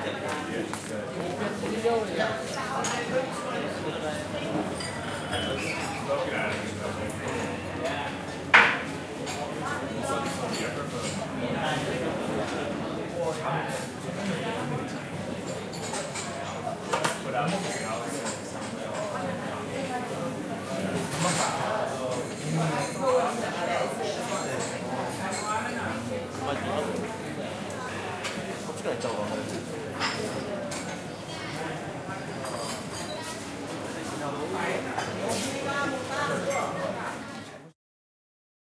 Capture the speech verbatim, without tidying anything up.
こっちから行った方が分かる。